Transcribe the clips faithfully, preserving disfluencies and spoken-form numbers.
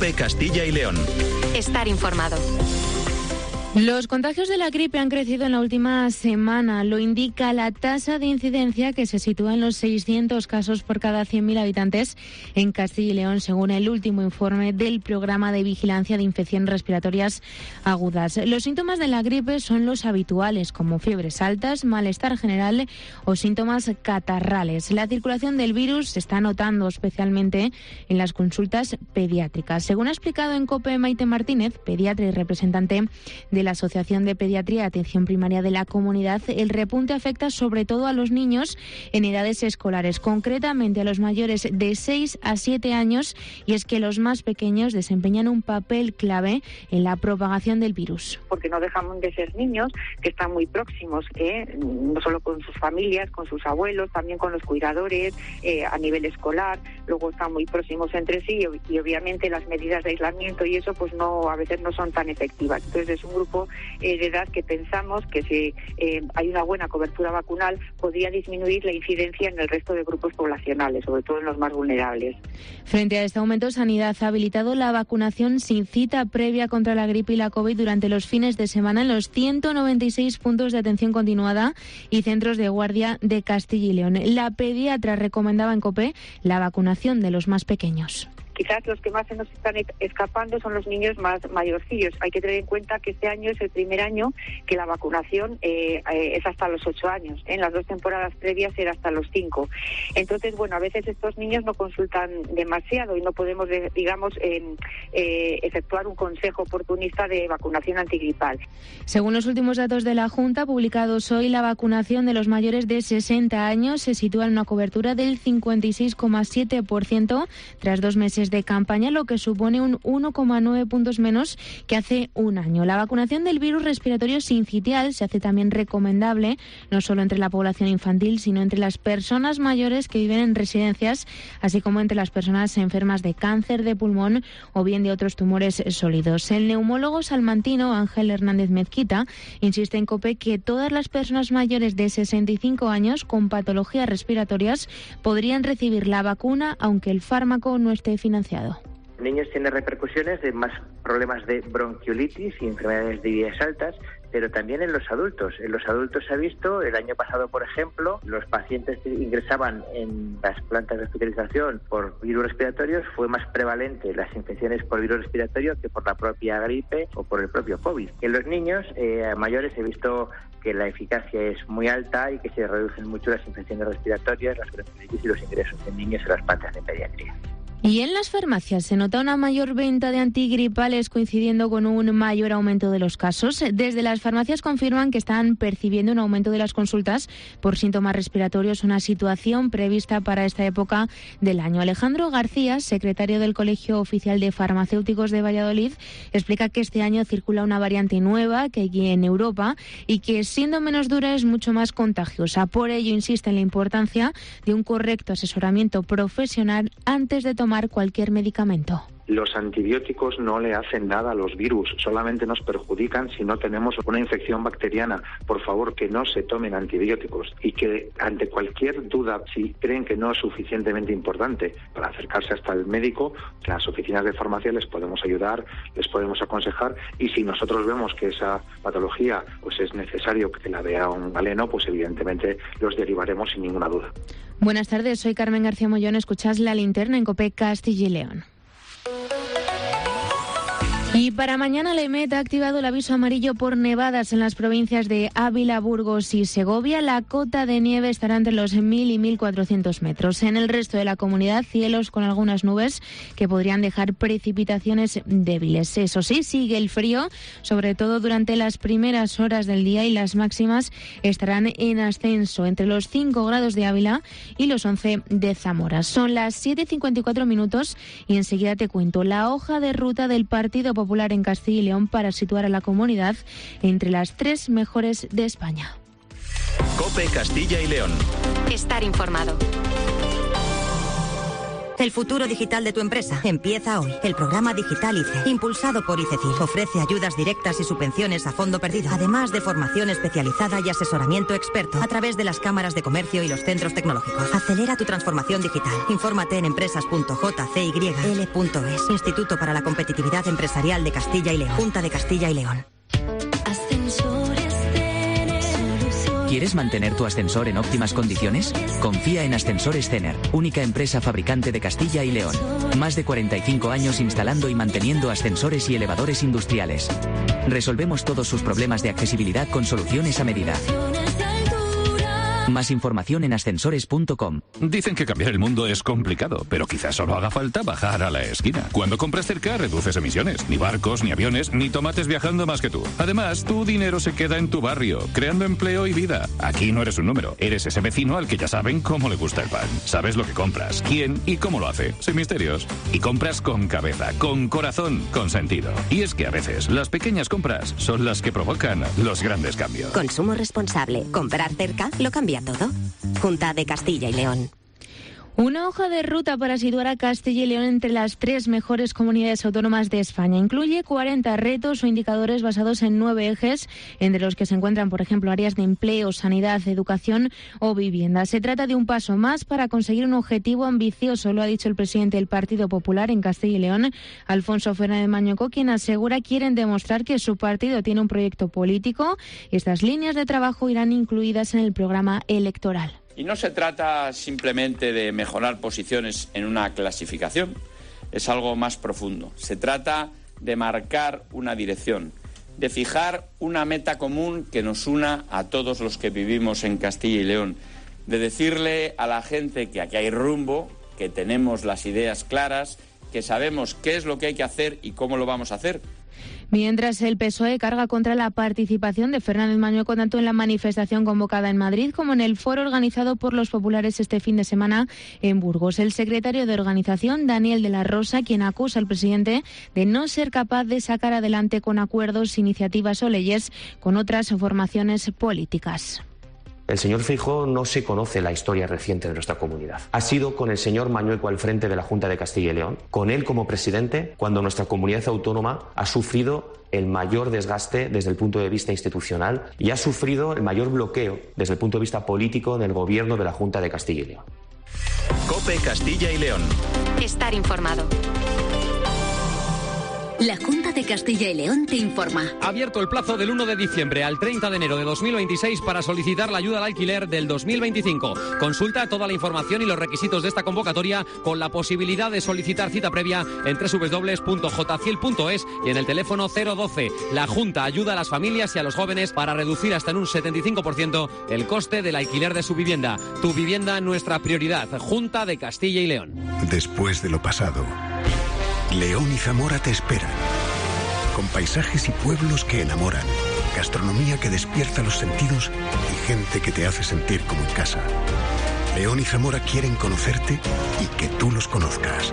COPE Castilla y León. Estar informado. Los contagios de la gripe han crecido en la última semana. Lo indica la tasa de incidencia, que se sitúa en los seiscientos casos por cada cien mil habitantes en Castilla y León, según el último informe del Programa de Vigilancia de Infecciones Respiratorias Agudas. Los síntomas de la gripe son los habituales, como fiebres altas, malestar general o síntomas catarrales. La circulación del virus se está notando especialmente en las consultas pediátricas. Según ha explicado en COPE Maite Martínez, pediatra y representante de la Asociación de Pediatría y Atención Primaria de la Comunidad, el repunte afecta sobre todo a los niños en edades escolares, concretamente a los mayores de seis a siete años, y es que los más pequeños desempeñan un papel clave en la propagación del virus. Porque no dejamos de ser niños que están muy próximos, ¿eh? no solo con sus familias, con sus abuelos, también con los cuidadores, eh, a nivel escolar, luego están muy próximos entre sí y, y obviamente las medidas de aislamiento y eso pues no a veces no son tan efectivas. Entonces es un grupo de edad que pensamos que si eh, hay una buena cobertura vacunal podría disminuir la incidencia en el resto de grupos poblacionales, sobre todo en los más vulnerables. Frente a este aumento, Sanidad ha habilitado la vacunación sin cita previa contra la gripe y la COVID durante los fines de semana en los ciento noventa y seis puntos de atención continuada y centros de guardia de Castilla y León. La pediatra recomendaba en COPE la vacunación de los más pequeños. Quizás los que más se nos están escapando son los niños más mayorcillos. Hay que tener en cuenta que este año es el primer año que la vacunación eh, eh, es hasta los ocho años. En las dos temporadas previas era hasta los cinco. Entonces, bueno, a veces estos niños no consultan demasiado y no podemos, digamos, eh, eh, efectuar un consejo oportunista de vacunación antigripal. Según los últimos datos de la Junta, publicados hoy, la vacunación de los mayores de sesenta años se sitúa en una cobertura del cincuenta y seis coma siete por ciento tras dos meses de campaña, lo que supone un uno coma nueve puntos menos que hace un año. La vacunación del virus respiratorio sincitial se hace también recomendable no solo entre la población infantil, sino entre las personas mayores que viven en residencias, así como entre las personas enfermas de cáncer de pulmón o bien de otros tumores sólidos. El neumólogo salmantino Ángel Hernández Mezquita insiste en COPE que todas las personas mayores de sesenta y cinco años con patologías respiratorias podrían recibir la vacuna, aunque el fármaco no esté financiado. Niños tienen repercusiones de más problemas de bronquiolitis y enfermedades de vías altas, pero también en los adultos. En los adultos se ha visto, el año pasado, por ejemplo, los pacientes que ingresaban en las plantas de hospitalización por virus respiratorios, fue más prevalente las infecciones por virus respiratorio que por la propia gripe o por el propio COVID. En los niños eh, mayores he visto que la eficacia es muy alta y que se reducen mucho las infecciones respiratorias, las bronquiolitis y los ingresos en niños en las plantas de pediatría. Y en las farmacias se nota una mayor venta de antigripales coincidiendo con un mayor aumento de los casos. Desde las farmacias confirman que están percibiendo un aumento de las consultas por síntomas respiratorios, una situación prevista para esta época del año. Alejandro García, secretario del Colegio Oficial de Farmacéuticos de Valladolid, explica que este año circula una variante nueva que hay en Europa y que, siendo menos dura, es mucho más contagiosa. Por ello, insiste en la importancia de un correcto asesoramiento profesional antes de tomar cualquier medicamento. Los antibióticos no le hacen nada a los virus, solamente nos perjudican si no tenemos una infección bacteriana. Por favor, que no se tomen antibióticos y que ante cualquier duda, si creen que no es suficientemente importante para acercarse hasta el médico, las oficinas de farmacia les podemos ayudar, les podemos aconsejar, y si nosotros vemos que esa patología pues es necesario que la vea un galeno, pues evidentemente los derivaremos sin ninguna duda. Buenas tardes, soy Carmen García Mollón, escuchás La Linterna en COPE Castilla y León. Y para mañana la EMET ha activado el aviso amarillo por nevadas en las provincias de Ávila, Burgos y Segovia. La cota de nieve estará entre los mil y mil cuatrocientos metros. En el resto de la comunidad, cielos con algunas nubes que podrían dejar precipitaciones débiles. Eso sí, sigue el frío, sobre todo durante las primeras horas del día, y las máximas estarán en ascenso entre los cinco grados de Ávila y los once de Zamora. Son las siete y cincuenta y cuatro minutos y enseguida te cuento la hoja de ruta del Partido Popular Popular en Castilla y León para situar a la comunidad entre las tres mejores de España. COPE Castilla y León. Estar informado. El futuro digital de tu empresa empieza hoy. El programa Digital I C E, impulsado por ICECIL, ofrece ayudas directas y subvenciones a fondo perdido, además de formación especializada y asesoramiento experto a través de las cámaras de comercio y los centros tecnológicos. Acelera tu transformación digital. Infórmate en empresas punto j c y l punto es. Instituto para la Competitividad Empresarial de Castilla y León. Junta de Castilla y León. ¿Quieres mantener tu ascensor en óptimas condiciones? Confía en Ascensores Cener, única empresa fabricante de Castilla y León. Más de cuarenta y cinco años instalando y manteniendo ascensores y elevadores industriales. Resolvemos todos sus problemas de accesibilidad con soluciones a medida. Más información en ascensores punto com. Dicen que cambiar el mundo es complicado, pero quizás solo haga falta bajar a la esquina. Cuando compras cerca, reduces emisiones. Ni barcos, ni aviones, ni tomates viajando más que tú. Además, tu dinero se queda en tu barrio, creando empleo y vida. Aquí no eres un número, eres ese vecino al que ya saben cómo le gusta el pan. Sabes lo que compras, quién y cómo lo hace, sin misterios. Y compras con cabeza, con corazón, con sentido. Y es que a veces, las pequeñas compras son las que provocan los grandes cambios. Consumo responsable. Comprar cerca lo cambia todo. Junta de Castilla y León. Una hoja de ruta para situar a Castilla y León entre las tres mejores comunidades autónomas de España. Incluye cuarenta retos o indicadores basados en nueve ejes, entre los que se encuentran, por ejemplo, áreas de empleo, sanidad, educación o vivienda. Se trata de un paso más para conseguir un objetivo ambicioso, lo ha dicho el presidente del Partido Popular en Castilla y León, Alfonso Fernández Mañueco, quien asegura quieren demostrar que su partido tiene un proyecto político y estas líneas de trabajo irán incluidas en el programa electoral. Y no se trata simplemente de mejorar posiciones en una clasificación, es algo más profundo. Se trata de marcar una dirección, de fijar una meta común que nos una a todos los que vivimos en Castilla y León, de decirle a la gente que aquí hay rumbo, que tenemos las ideas claras, que sabemos qué es lo que hay que hacer y cómo lo vamos a hacer. Mientras el P S O E carga contra la participación de Fernández Mañueco tanto en la manifestación convocada en Madrid como en el foro organizado por los populares este fin de semana en Burgos. El secretario de organización, Daniel de la Rosa, quien acusa al presidente de no ser capaz de sacar adelante con acuerdos, iniciativas o leyes con otras formaciones políticas. El señor Feijóo no se conoce la historia reciente de nuestra comunidad. Ha sido con el señor Mañueco al frente de la Junta de Castilla y León, con él como presidente, cuando nuestra comunidad autónoma ha sufrido el mayor desgaste desde el punto de vista institucional y ha sufrido el mayor bloqueo desde el punto de vista político en el gobierno de la Junta de Castilla y León. COPE Castilla y León. Estar informado. La Junta de Castilla y León te informa. Ha abierto el plazo del uno de diciembre al treinta de enero de dos mil veintiséis para solicitar la ayuda al alquiler del dos mil veinticinco. Consulta toda la información y los requisitos de esta convocatoria con la posibilidad de solicitar cita previa en doble u doble u doble u punto j ciel punto es y en el teléfono cero doce. La Junta ayuda a las familias y a los jóvenes para reducir hasta en un setenta y cinco por ciento el coste del alquiler de su vivienda. Tu vivienda, nuestra prioridad. Junta de Castilla y León. Después de lo pasado, León y Zamora te esperan, con paisajes y pueblos que enamoran, gastronomía que despierta los sentidos y gente que te hace sentir como en casa. León y Zamora quieren conocerte y que tú los conozcas.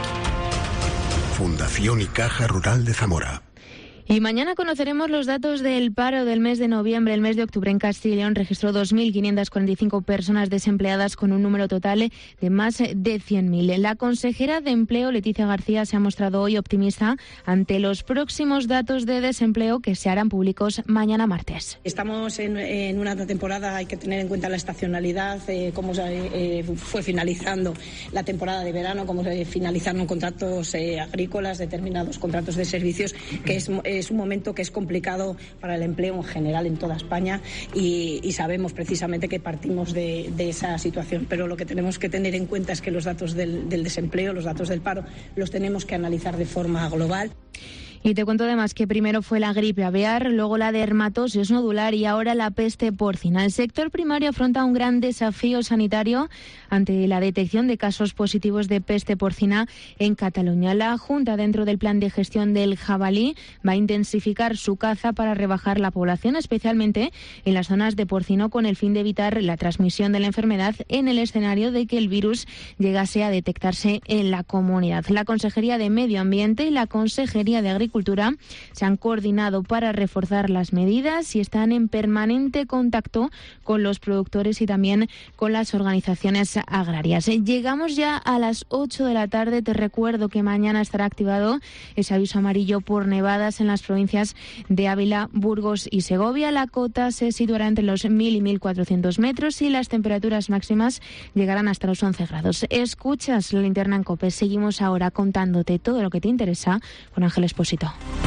Fundación y Caja Rural de Zamora. Y mañana conoceremos los datos del paro del mes de noviembre. El mes de octubre en Castilla y León registró dos mil quinientas cuarenta y cinco personas desempleadas con un número total de más de cien mil. La consejera de Empleo, Leticia García, se ha mostrado hoy optimista ante los próximos datos de desempleo que se harán públicos mañana martes. Estamos en, en una temporada, hay que tener en cuenta la estacionalidad, eh, cómo eh, fue finalizando la temporada de verano, cómo se finalizaron contratos eh, agrícolas, determinados contratos de servicios, que es es un momento que es complicado para el empleo en general en toda España y, y sabemos precisamente que partimos de, de esa situación. Pero lo que tenemos que tener en cuenta es que los datos del, del desempleo, los datos del paro, los tenemos que analizar de forma global. Y te cuento además que primero fue la gripe aviar, luego la dermatosis nodular y ahora la peste porcina. El sector primario afronta un gran desafío sanitario ante la detección de casos positivos de peste porcina en Cataluña. La Junta, dentro del plan de gestión del jabalí, va a intensificar su caza para rebajar la población, especialmente en las zonas de porcino, con el fin de evitar la transmisión de la enfermedad en el escenario de que el virus llegase a detectarse en la comunidad. La Consejería de Medio Ambiente y la Consejería de Agricultura Agricultura se han coordinado para reforzar las medidas y están en permanente contacto con los productores y también con las organizaciones agrarias. Llegamos ya a las ocho de la tarde. Te recuerdo que mañana estará activado ese aviso amarillo por nevadas en las provincias de Ávila, Burgos y Segovia. La cota se situará entre los mil y mil cuatrocientos metros y las temperaturas máximas llegarán hasta los once grados. Escuchas la linterna en COPE. Seguimos ahora contándote todo lo que te interesa con Ángel Expósito.